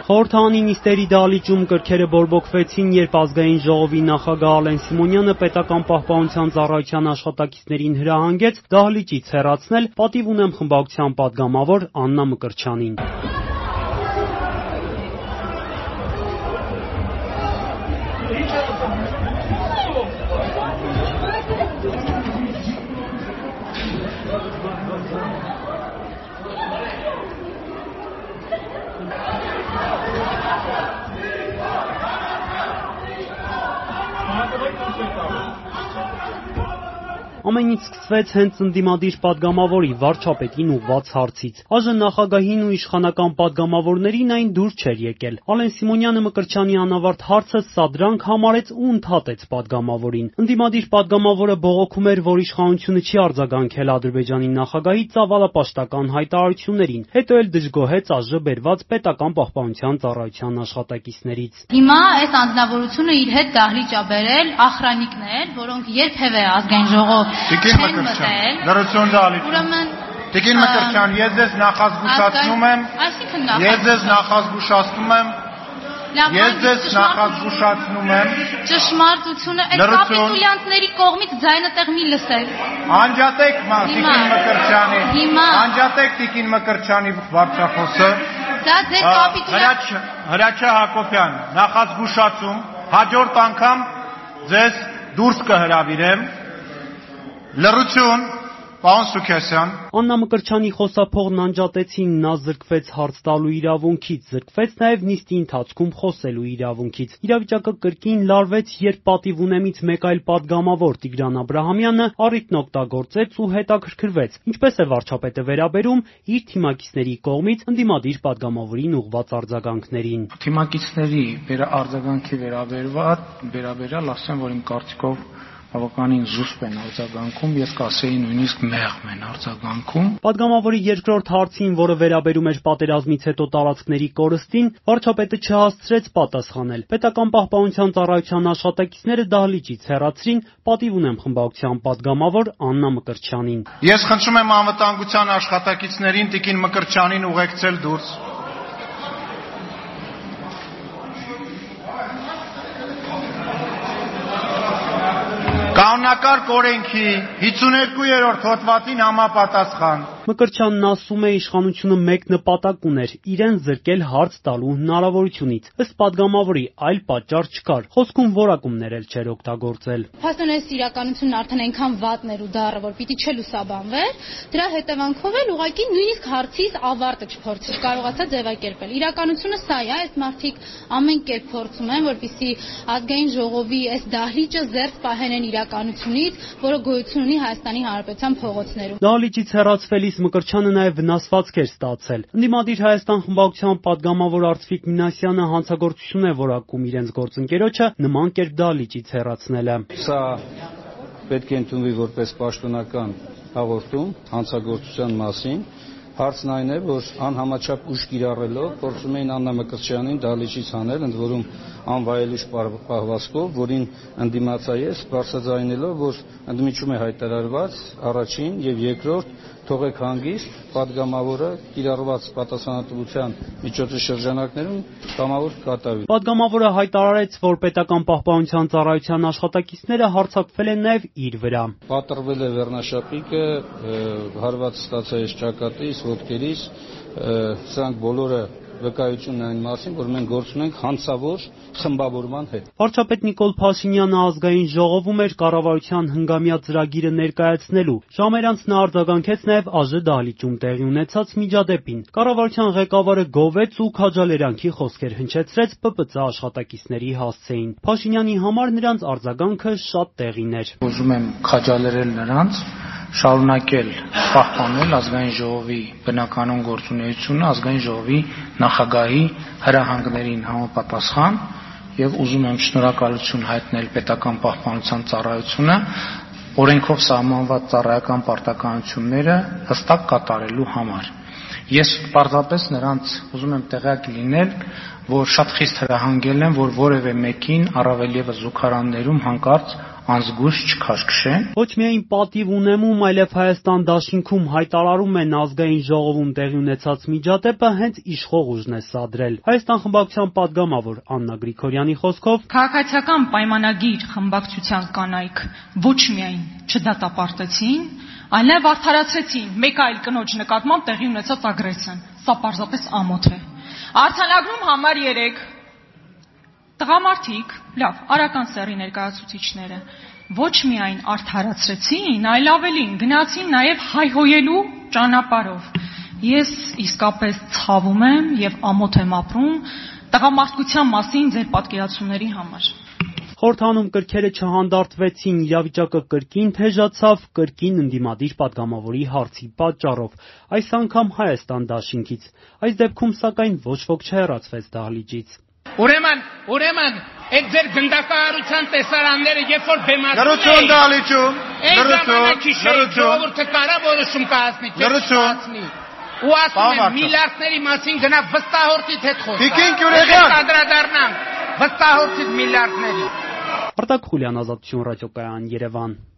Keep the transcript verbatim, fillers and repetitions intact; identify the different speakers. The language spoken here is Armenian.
Speaker 1: Խորհրդանի նիստերի դահլիճում կրքերը բորբոքվեցին, երբ ազգային ժողովի նախագահ Ալեն Սիմոնյանը պետական պահպանության ծառայության աշխատակիցներին հրահանգեց դահլիճից հեռացնել «Պատիվ ունեմ» խմբակցության պատգամավոր Աննա Մկրտչյանին։ Ամեն ինչ սկսվեց հենց ընդդիմադիր պատգամավորի վարչապետին ուղղված հարցից։ Այժմ նախագահին ու իշխանական պատգամավորներին այն դուր չէր եկել։ Ալեն Սիմոնյանը Մկրտչյանի անավարտ հարցը սադրանք համարեց ու ընդհատեց պատգամավորին։ Ընդդիմադիր պատգամավորը բողոքում էր, որ իշխանությունը չի արձագանքել Ադրբեջանի նախագահի ծավալապաշտական հայտարարություններին, հետո էլ դժգոհեց ԱԺ բերված պետական պահպանության ծառայության աշխատակիցներից։
Speaker 2: Հիմա այս անձնավորությունը իր հետ դահլիճ ա բերել ախրանիկներ, որոնք երբևէ ազգային ժողով
Speaker 3: Տիկին Մկրտչյան, լրություն դալիճ։ Տիկին Մկրտչյան, ես ձեզ նախազգուշացնում եմ, ես ձեզ նախազգուշացնում եմ, ես ձեզ նախազգուշացնում եմ։
Speaker 2: Ճշմարտությունը այդ կապիտուլյանտների կողմից ձայնը տեղ մի լսել։
Speaker 3: Անջատեք Տիկին Մկրտչյանի, անջատեք Տիկին Մկրտչյանի վարչախոսը։
Speaker 2: Դա ձեր կապիտուլյան։
Speaker 3: Հրաչյա Հակոբյան, նախազգուշացում, հաջորդ անգամ ձեզ դուրս կհրավիրեմ։ Լրություն, պարոն Սուքեսյան։
Speaker 1: Աննա Մկրտչյանի խոսափողն անջատեցին, նա զրկվեց հարց տալու իրավունքից, զրկվեց նաև նիստի ընթացքում խոսելու իրավունքից։ Իրավիճակը կրկին լարվեց, երբ Պատիվ ունեմից մեկ այլ պատգամավոր Տիգրան Աբրահամյանը առիթն օգտագործեց ու հետաքրքրվեց, ինչպես է վարչապետը վերաբերում իր թիմակիցների կողմից ընդդիմադիր պատգամավորին ուղղված արձագանքներին։
Speaker 4: Թիմակիցների արձագանքի վերաբերյալ ասեմ, որ իմ կարծիքով բավականին զուսպ են արձագանքում, ես կասեի նույնիսկ մեղմ են արձագանքում։
Speaker 1: Պատգամավորի երկրորդ հարցին, որը վերաբերում էր պատերազմից հետո տարածքների կորստին, վարչապետը չհասցրեց պատասխանել։ Պետական պահպանության ծառայության աշխատակիցները դահլիճից հեռացրին «Պատիվ ունեմ» խմբակցության պատգամավոր Աննա Մկրտչյանին։
Speaker 3: Ես խնդրում եմ անվտանգության աշխատակիցներին Տիկին Մկրտչյանին ուղեկցել դուրս։ Կանոնակարգ օրենքի հիսունյոթերորդ հոդվածին համապատասխան
Speaker 1: Մկրտչյանն ասում է, իշխանությունը մեկ նպատակ ուներ՝ իրեն զրկել հարց տալու հնարավորությունից։ Ըստ պատգամավորի այլ պատճառ չկար, խոսքում որակումներ էլ չէր օգտագործել։
Speaker 2: Փաստորեն այս իրականությունն արդեն այնքան վատն էր ու դառը, որ պիտի չլուսաբանվեր, դրա հետևանքով էլ ուղղակի նույնիսկ հարցից ավարտը չփորձի կարողացա ձևակերպել։ Իրականությունը սա է, այս մարդիկ ամեն կերպ փորձում են, որպեսզի ազգային ժողովի այս դահլիճը զերծ պահեն են իրականությունից, որը գոյություն ունի Հայաստանի Հանրապետության փողոցներում։
Speaker 1: Դահլիճից հեռացվելիս Մկրտչյանը նաև վնասվածք էր ստացել։ Ընդդիմադիր Հայաստան խմբակցության պատգամավոր Արծվիկ Մինասյանը հանցագործություն է որակում իրենց գործընկերոջը նման կերպ դահլիճից հեռացնելը։
Speaker 5: Սա պետք է ընդունվի որպես պաշտոնական հաղորդում հանցագործության մասին։ Հարցն այն է, որ անհամաչափ ուժ կիրառելով փորձում էին Աննա Մկրտչյանին դահլիճից հանել, ընդ որում անվայելուչ պահվածքով, որին ընդդիմացա ես, բարձրաձայնելով, որ ընդմիջում է հայտարարված առաջին եւ երկրորդ թողեք հանգիստ պատգամավորը կիրառված պատասխանատվության միջոցի շրջանակներում կամավոր կատարվի։
Speaker 1: Պատգամավորը հայտարարեց, որ պետական պահպանության ծառայության աշխատակիցները հարձակվել են նաև իր վրա։
Speaker 5: Պատռվել է վերնաշապիկը, հարված ստացա ես ճակատից, ոտքերից, սրանք բոլորը վկայությունն այն մասին, որ մենք գործում ենք հանցավոր խմբավորման հետ։
Speaker 1: Վարչապետ Նիկոլ Փաշինյանը ազգային ժողովում էր կառավարության հնգամյա ծրագիրը ներկայացնելու։ Ժամեր անց նա արձագանքեց նաև ԱԺ դահլիճում տեղի ունեցած միջադեպին։ Կառավարության ղեկավարը գովեց ու քաջալերանքի խոսքեր հնչեցրեց ՊՊԾ աշխատակիցների հասցեին։ Փաշինյանի համար նրանց արձագանքը շատ տեղին էր։
Speaker 4: Ուզում եմ քաջալերել նրանց, շարունակել պահպանել ազգային ժողովի բնականոն գործունեությունը, ազգային ժողովի նախագահի հրահանգներին համապատասխան եւ ուզում եմ շնորհակալություն հայտնել պետական պահպանության ծառայությունը օրենքով սահմանված ծառայական պարտականությունները հստակ կատարելու համար։ Ես պարզապես նրանց ուզում եմ տեղյակ լինել, որ շատ խիստ հրահանգել եմ, որ որևէ մեկին առավել եւս զուգարաններում հանկարծ անզգույշ չքաշքշեն։
Speaker 1: Ոչ միայն պատիվ ունեմում, այլև Հայաստան դաշինքում հայտարարում են ազգային ժողովում տեղի ունեցած միջադեպը հենց իշխող ուժն է սադրել։ Հայաստան խմբակցության падգամավոր Աննա Գրիգորյանի խոսքով
Speaker 6: քաղաքացիական պայմանագիր խմբակցության կանայք ոչ միայն չդատապարտեցին, այլև արդարացրեցին մեկ այլ կնոջ նկատմամբ տեղի ունեցած ագրեսիան։ Սա պարզապես ամոթ է։ Արձանագրում համար երեք տղամարդիկ, լավ, արական սեռի ներկայացուցիչները ոչ միայն արդարացրեցին, այլ ավելին գնացին նաև հայհոյելու ճանապարհով։ Ես իսկապես ցավում եմ եւ ամոթ եմ ապրում տղամարդկության մասին ձեր պատկերացումների համար։
Speaker 1: Խորհրդանում կրքերը չհանդարտվեցին, իրավիճակը կրկին թեժացավ կրկին ընդդիմադիր падգամավորի հարցի պատճառով, այս անգամ Հայաստան դաշինքից։ Այս դեպքում սակայն ոչ ոք չհեռացվեց դահլիճից։
Speaker 7: Ուրեմն, ուրեմն, այդ ձեր գնդակահարության տեսարանները երբ որ բեմացնում
Speaker 3: Լրություն դահլիճում,
Speaker 7: լրություն, ժողովուրդը կարա որոշում կայացնի, կայացնի։ Ու ասում եմ միլիարդների մասին գնա վստահորդիդ հետ խոսա։
Speaker 3: Տիկին Գյուրեգյան,
Speaker 7: անդրադառնանք վստահորդիդ միլիարդների։
Speaker 1: Արտակ Խուլյան, Ազատություն ռադիոկայան, Երևան։